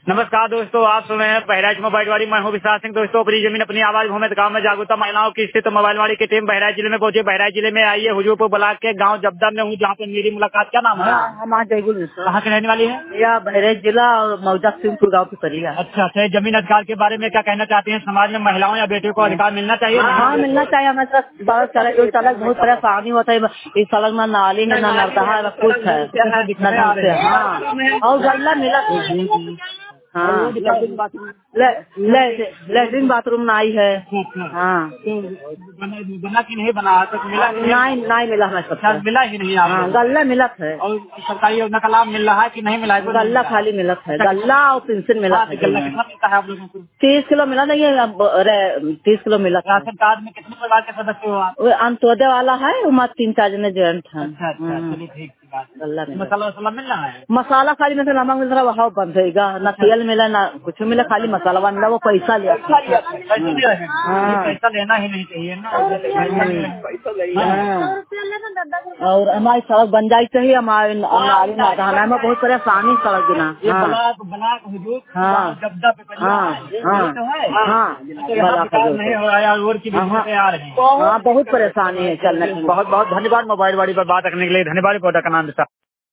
नमस्कार दोस्तों, आप सुन रहे हैं बहराइच मोबाइल वाली। मैं हूं विशाल सिंह। दोस्तों, अपनी जमीन अपनी आवाज भूमित गांव में जागरूकता महिलाओं की स्थित मोबाइल वाली की टीम बहराइच जिले में पहुंची। बहराइच जिले में आइए हुजूरपुर ब्लॉक के गांव जबदा में हूं, जहां पे मेरी मुलाकात। क्या नाम है? हम आज जयगुल कहाँ की रहने वाली है? या बहराइच जिला और मौजा सिंहपुर गाँव की परी है। अच्छा अच्छा। जमीन अधिकार के बारे में क्या कहना चाहते हैं? समाज में महिलाओं या बेटियों को अधिकार मिलना चाहिए? हाँ, मिलना चाहिए। हमें इस सड़क बहुत परेशानी होता है। इस सड़क में नाली है, न नर्दा है, न कुछ है, न ढंग से। हाँ, और गल्ला मिला। हाँ, लेटरिन बाथरूम नहीं है। हाँ, बना कि नहीं बना? तो मिला नहीं मिला हमें सब। मिला ही नहीं हाँ, आपको? गल्ला मिलत है। और सरकारी योजना का लाभ मिल रहा है कि नहीं मिला है? गल्ला खाली मिलत है, गल्ला और पेंशन मिलत है। गल्ला कितना मिलता है आप लोगों को? 30 किलो मिला नहीं है, 30 किलो मिलत है। राशन कार्ड में कितने परिवार के सदस्य हो आप? वो अंत्योदय वाला है, वो 3-4 जने जॉइंट है। अच्छा अच्छा, चलिए ठीक की बात है। गल्ला मिला। मसाला वसाला मिल रहा है? मसाला खाली में से नमक मिल रहा है, वहाँ बंद रहेगा। न तेल मिला, न कुछ मिला, खाली मसाला मिला। वो पैसा लिया। पैसा लेना ही नहीं चाहिए ना। और हमारी सड़क बन जाए चाहिए। हमारे नाली नहाना में बहुत परेशानी सड़क बिना। ब्लॉक हुजूर हाँ जब्दा पे हाँ हाँ नहीं हो रहा है। रोड की भी दिक्कतें आ रही हैं। हाँ, बहुत परेशानी है चलने की। बहुत बहुत धन्यवाद मोबाइल वाली पर बात रखने के लिए। धन्यवाद। पौधा का नाम